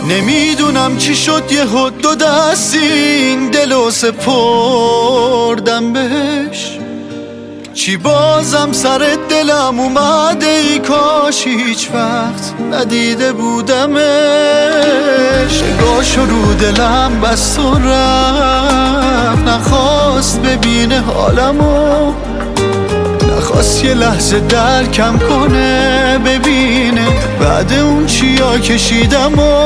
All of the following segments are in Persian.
نمیدونم چی شد یهو دو دستی این دلو سپردم بهش. چی بازم سر دلم اومده ای کاش هیچ وقت ندیده بودمش. نگاهشو رو دلم بست و رفت، نخواست ببینه حالمو، نخواست یه لحظه درکم کنه ببینه بعد اون چیا کشیدم و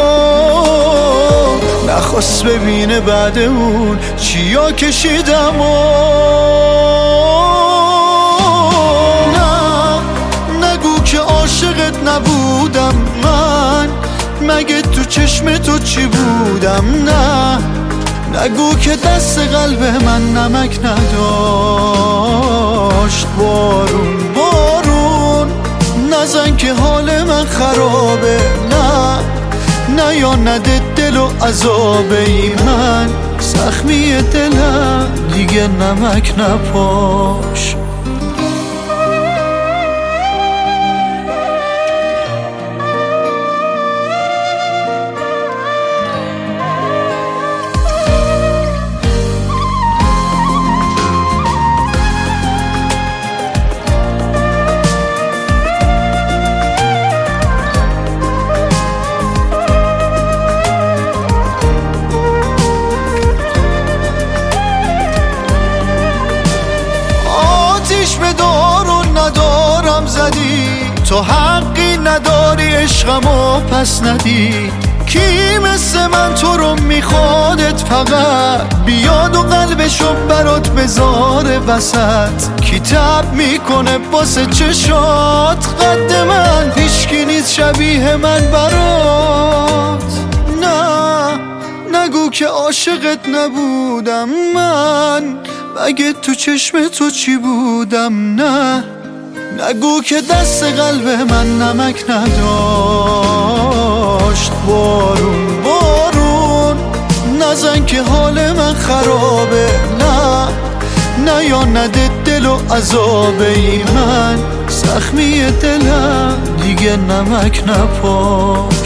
نخواست ببینه بعد اون چیا کشیدم و نگو که عاشقت نبودم من، مگه تو چشم تو چی بودم؟ نه نگو که دست قلب من نمک نداشت. بارون بارون نزن که حال من خرابه، نه نه یا نده دل و عذابه ای من زخمی دلم دیگه نمک نپاش. به دارو ندارم زدی، تو حقی نداری عشقمو پس ندی. کی مثل من تو رو میخوادت فقط بیاد و قلبشو برات بذاره وسط. کی تب میکنه واسه چشات قد من، هیچکی نیست شبیه من برات. نه نگو که عاشقت نبودم من، مگه تو چشم تو چی بودم؟ نه نگو که دست قلب من نمک نداشت. بارون بارون نزن که حال من خرابه، نه نه یا نده دل و عذابه ای من زخمی دلم دیگه نمک نپاش.